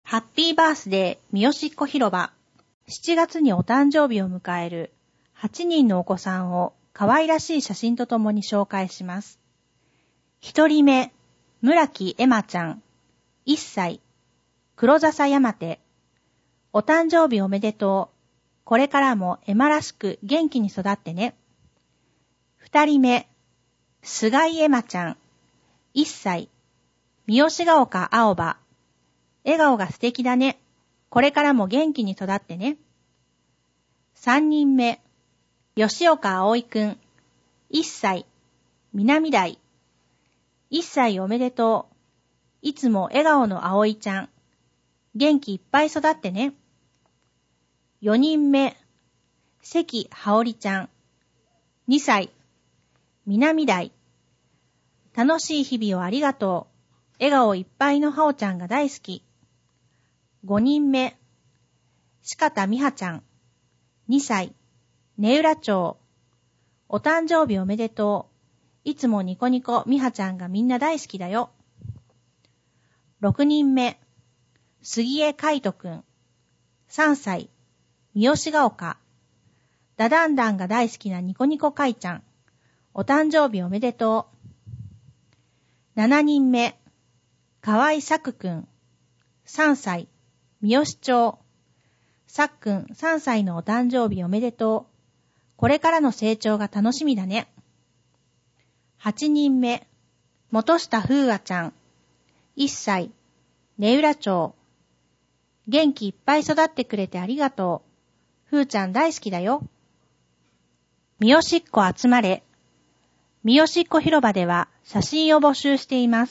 ハッピーバースデー三好っ子広場。7月にお誕生日を迎える8人のお子さんを可愛らしい写真とともに紹介します。1人目、村木エマちゃん、1歳、黒笹山手。お誕生日おめでとう。これからもエマらしく元気に育ってね。2人目、菅井エマちゃん、1歳、三好ヶ丘青葉。笑顔が素敵だね。これからも元気に育ってね。3人目、吉岡葵くん、1歳、南台。1歳おめでとう。いつも笑顔の葵ちゃん。元気いっぱい育ってね。4人目、関羽織ちゃん、2歳、南台。楽しい日々をありがとう。笑顔いっぱいのはおちゃんが大好き。5人目、鹿田美葉ちゃん、2歳、根浦町。お誕生日おめでとう。いつもニコニコ美葉ちゃんがみんな大好きだよ。6人目、杉江海斗くん、3歳、三好ヶ丘。ダダンダンが大好きなニコニコ海ちゃん。お誕生日おめでとう。7人目、河合作くん、3歳、三好町。さっくん3歳のお誕生日おめでとう。これからの成長が楽しみだね。8人目、元下風和ちゃん。1歳、根浦町。元気いっぱい育ってくれてありがとう。風ちゃん大好きだよ。三好っ子集まれ。三好っ子広場では写真を募集しています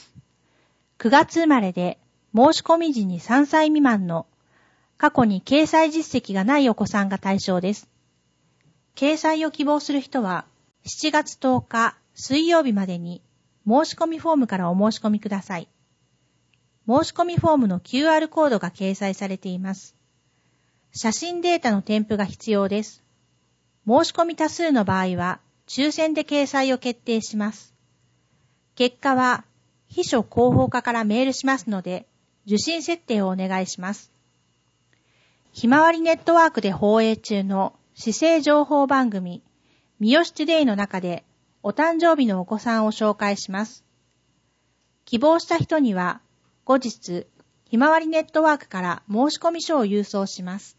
。9月生まれで申し込み時に3歳未満の過去に掲載実績がないお子さんが対象です。掲載を希望する人は7月10日水曜日までに申し込みフォームからお申し込みください。申し込みフォームの QR コードが掲載されています。写真データの添付が必要です。申し込み多数の場合は抽選で掲載を決定します。結果は秘書広報課からメールしますので受信設定をお願いします。ひまわりネットワークで放映中の市政情報番組三好トゥデイの中でお誕生日のお子さんを紹介します。希望した人には後日ひまわりネットワークから申し込み書を郵送します。